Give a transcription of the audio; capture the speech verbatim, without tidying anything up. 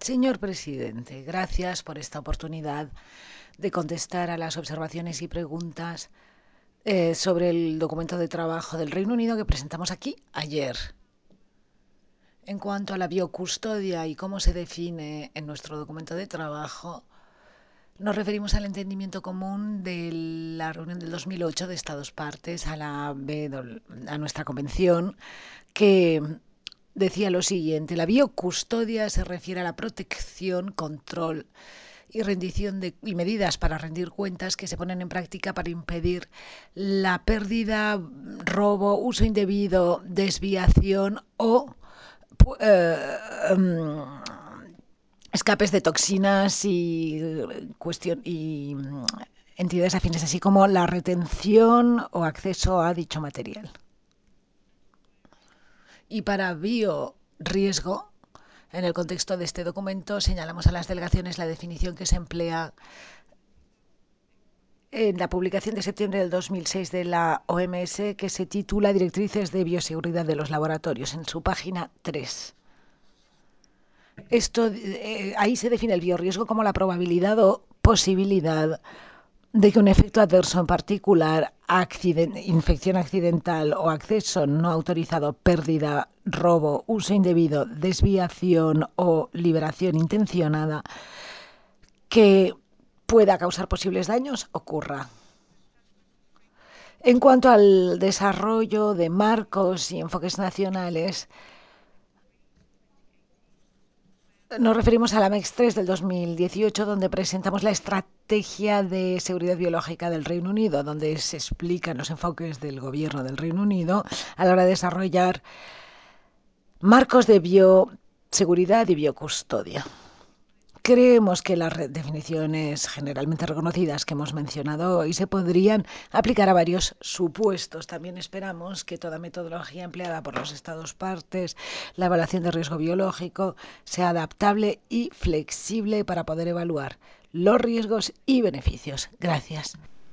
Señor presidente, gracias por esta oportunidad de contestar a las observaciones y preguntas eh, sobre el documento de trabajo del Reino Unido que presentamos aquí ayer. En cuanto a la biocustodia y cómo se define en nuestro documento de trabajo, nos referimos al entendimiento común de la reunión del dos mil ocho de Estados partes a, la, a nuestra convención, que decía lo siguiente: la biocustodia se refiere a la protección, control y rendición de y medidas para rendir cuentas que se ponen en práctica para impedir la pérdida, robo, uso indebido, desviación o eh, um, escapes de toxinas y, cuestión, y entidades afines, así como la retención o acceso a dicho material. Y para bioriesgo, en el contexto de este documento, señalamos a las delegaciones la definición que se emplea en la publicación de septiembre del dos mil seis de la O M S, que se titula Directrices de Bioseguridad de los Laboratorios, en su página tres. Esto, eh, ahí se define el biorriesgo como la probabilidad o posibilidad de que un efecto adverso en particular, accident, infección accidental o acceso no autorizado, pérdida, robo, uso indebido, desviación o liberación intencionada que pueda causar posibles daños ocurra. En cuanto al desarrollo de marcos y enfoques nacionales, nos referimos a la MEX tres del dos mil dieciocho, donde presentamos la estrategia de seguridad biológica del Reino Unido, donde se explican los enfoques del gobierno del Reino Unido a la hora de desarrollar marcos de bioseguridad y biocustodia. Creemos que las definiciones generalmente reconocidas que hemos mencionado hoy se podrían aplicar a varios supuestos. También esperamos que toda metodología empleada por los Estados partes, la evaluación de riesgo biológico, sea adaptable y flexible para poder evaluar los riesgos y beneficios. Gracias.